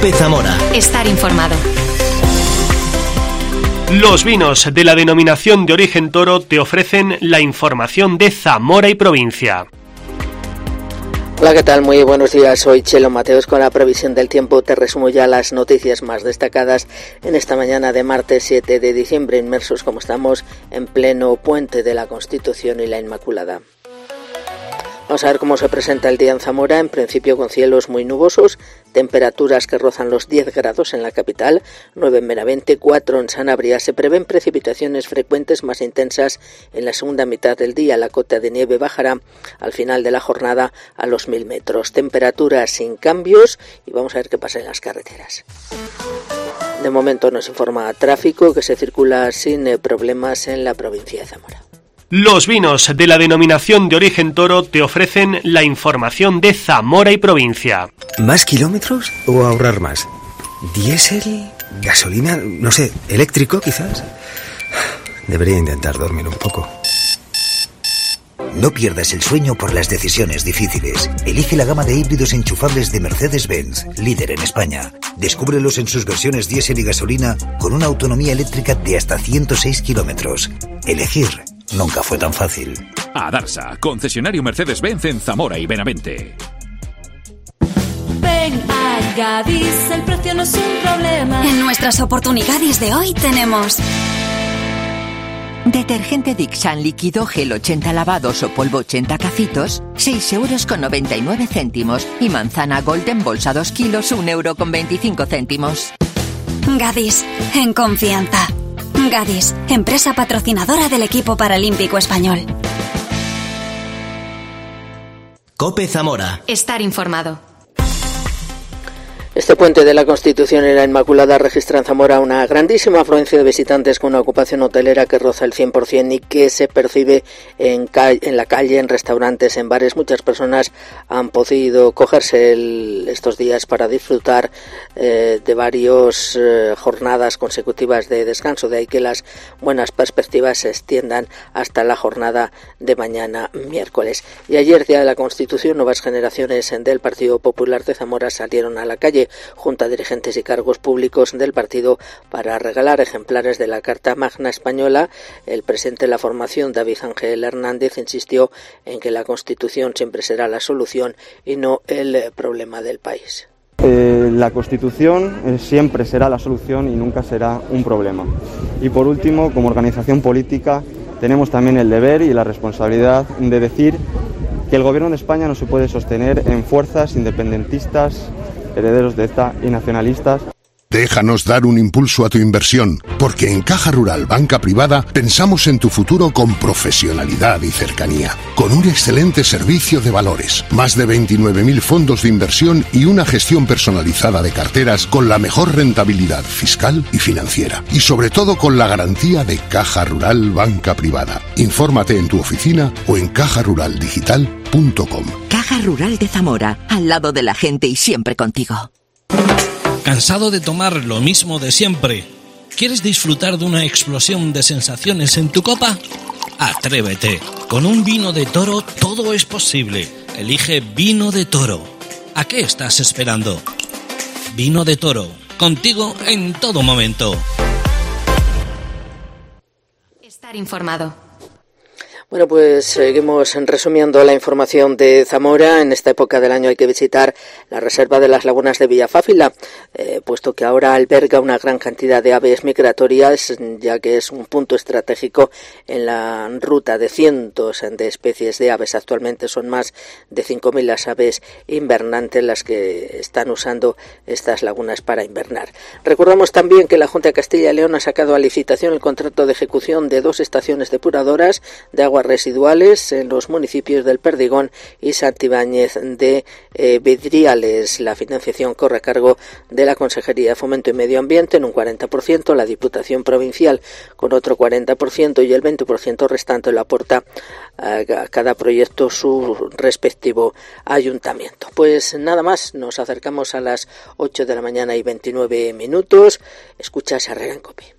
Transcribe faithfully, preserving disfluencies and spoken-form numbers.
COPE Zamora. Estar informado. Los vinos de la denominación de origen Toro te ofrecen la información de Zamora y provincia. Hola, ¿qué tal? Muy buenos días, soy Chelo Mateos con la previsión del tiempo. Te resumo ya las noticias más destacadas en esta mañana de martes siete de diciembre, inmersos como estamos en pleno puente de la Constitución y la Inmaculada. Vamos a ver cómo se presenta el día en Zamora, en principio con cielos muy nubosos, temperaturas que rozan los diez grados en la capital, nueve en Benavente, cuatro en Sanabria. Se prevén precipitaciones frecuentes más intensas en la segunda mitad del día. La cota de nieve bajará al final de la jornada a los mil metros. Temperaturas sin cambios y vamos a ver qué pasa en las carreteras. De momento nos informa tráfico que se circula sin problemas en la provincia de Zamora. Los vinos de la denominación de origen Toro te ofrecen la información de Zamora y provincia. ¿Más kilómetros o ahorrar más? ¿Diésel? ¿Gasolina? No sé, ¿eléctrico quizás? Debería intentar dormir un poco. No pierdas el sueño por las decisiones difíciles. Elige la gama de híbridos enchufables de Mercedes-Benz, líder en España. Descúbrelos en sus versiones diésel y gasolina con una autonomía eléctrica de hasta ciento seis kilómetros. Elegir nunca fue tan fácil. Adarsa, concesionario Mercedes-Benz en Zamora y Benavente. Ven a Gadis, el precio no es un problema. En nuestras oportunidades de hoy tenemos detergente Dixan líquido gel ochenta lavados o polvo ochenta cacitos, seis euros con noventa y nueve céntimos. Y manzana Golden bolsa dos kilos, un euro con veinticinco céntimos. Gadis, en confianza. Gadis, empresa patrocinadora del equipo paralímpico español. COPE Zamora. Estar informado. Este puente de la Constitución y la Inmaculada registra en Zamora una grandísima afluencia de visitantes con una ocupación hotelera que roza el cien por ciento y que se percibe en, ca- en la calle, en restaurantes, en bares. Muchas personas han podido cogerse el, estos días para disfrutar eh, de varias eh, jornadas consecutivas de descanso, de ahí que las buenas perspectivas se extiendan hasta la jornada de mañana miércoles. Y ayer, día de la Constitución, nuevas generaciones del Partido Popular de Zamora salieron a la calle junto a dirigentes y cargos públicos del partido para regalar ejemplares de la Carta Magna Española. El presidente de la formación, David Ángel Hernández, insistió en que la Constitución siempre será la solución y no el problema del país. Eh, la Constitución eh, siempre será la solución y nunca será un problema. Y por último, como organización política, tenemos también el deber y la responsabilidad de decir que el gobierno de España no se puede sostener en fuerzas independentistas, herederos de ETA y nacionalistas. Déjanos dar un impulso a tu inversión, porque en Caja Rural Banca Privada pensamos en tu futuro con profesionalidad y cercanía, con un excelente servicio de valores, más de veintinueve mil fondos de inversión y una gestión personalizada de carteras con la mejor rentabilidad fiscal y financiera, y sobre todo con la garantía de Caja Rural Banca Privada. Infórmate en tu oficina o en caja rural digital punto com. Caja Rural de Zamora, al lado de la gente y siempre contigo. ¿Cansado de tomar lo mismo de siempre? ¿Quieres disfrutar de una explosión de sensaciones en tu copa? Atrévete. Con un vino de Toro todo es posible. Elige Vino de Toro. ¿A qué estás esperando? Vino de Toro. Contigo en todo momento. Estar informado. Bueno, pues seguimos resumiendo la información de Zamora. En esta época del año hay que visitar la reserva de las lagunas de Villafáfila, eh, puesto que ahora alberga una gran cantidad de aves migratorias, ya que es un punto estratégico en la ruta de cientos de especies de aves. Actualmente son más de cinco mil las aves invernantes las que están usando estas lagunas para invernar. Recordamos también que la Junta de Castilla y León ha sacado a licitación el contrato de ejecución de dos estaciones depuradoras de aguas residuales en los municipios del Perdigón y Santibáñez de eh, Vidriales. La financiación corre a cargo de la Consejería de Fomento y Medio Ambiente en un cuarenta por ciento, la Diputación Provincial con otro cuarenta por ciento y el veinte por ciento restante lo aporta a cada proyecto su respectivo ayuntamiento. Pues nada más, nos acercamos a las ocho de la mañana y veintinueve minutos. Escucha Herrera en COPE.